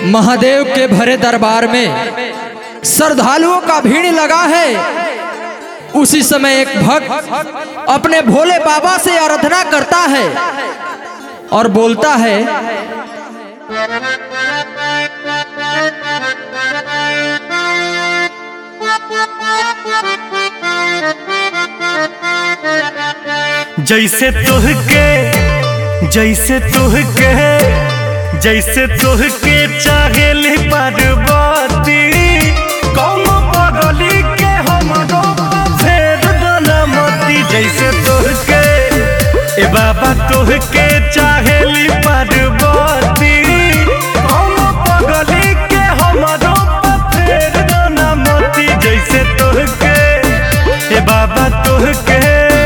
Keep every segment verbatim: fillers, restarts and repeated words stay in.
महादेव के भरे दरबार में श्रद्धालुओं का भीड़ लगा है। उसी समय एक भक्त अपने भोले बाबा से आराधना करता है और बोलता है, जैसे तुहके जैसे तुहके जैसे तुहके चाहेली पार्वती, कौन पगली के हमरो फेर दनमती। जैसे तुहके ए बाबा तुहके चाहेली पार्वती, कौन पगली के हमरो फेर दनमती। जैसे तुहके ए बाबा तुहके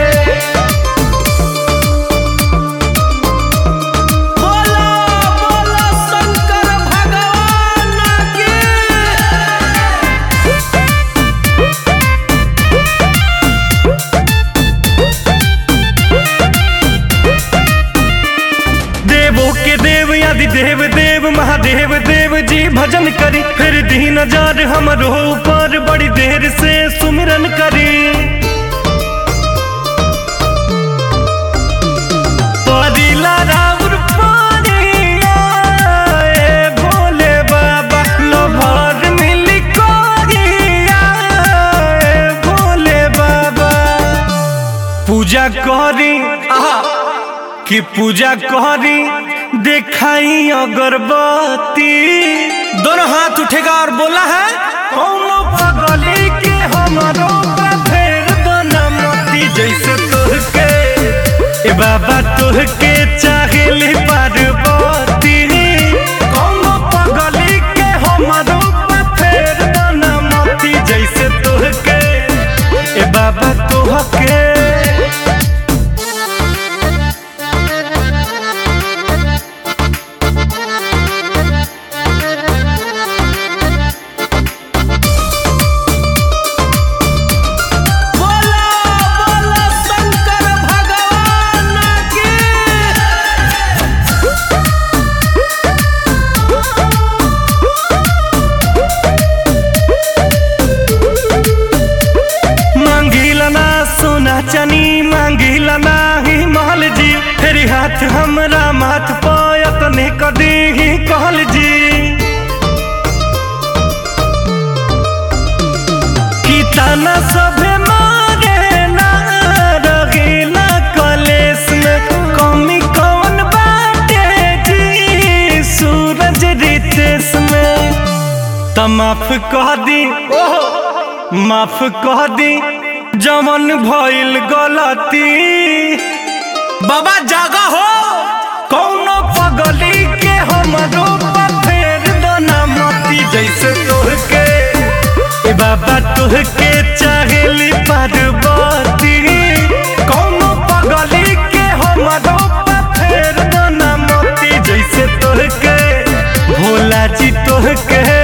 देव देव महादेव देव जी भजन करी, फिर दीन जार हमरो ऊपर बड़ी देर से सुमिरन करी। परिला राउर पानिया ए भोले बाबा, लोभर मिली कोरिया ए भोले बाबा। पूजा करी आहा कि पूजा करी दिखाई अगरबत्ती, दोनों हाथ उठेगा और बोला है, कौनो पगली के हमारो फेर दनमती। जैसे तुहके ए बाबा तुहके चाहेली पार्वती, कौनो पगली के हमारो फेर दनमती। जैसे तुहके ए बाबा तुहके चनी मांगिला नाही महल जी, फेरी हाथ हमरा माथ पायत ने कदी ही कहल जी। की ताना सभे मारे ना रगीला कलेस में, कमी कौन बाटे जी सूरज रितेश में। त माफ कह दी माफ कह दी जमन भइल गलती, बाबा जागा हो कौनो पगली के हमरो फेर दनमती। जैसे तुहके ए बाबा तुहके चाहेली पार्वती, कौनो पगली के हमरो फेर दनमती। जैसे तुहके भोला जी तुहके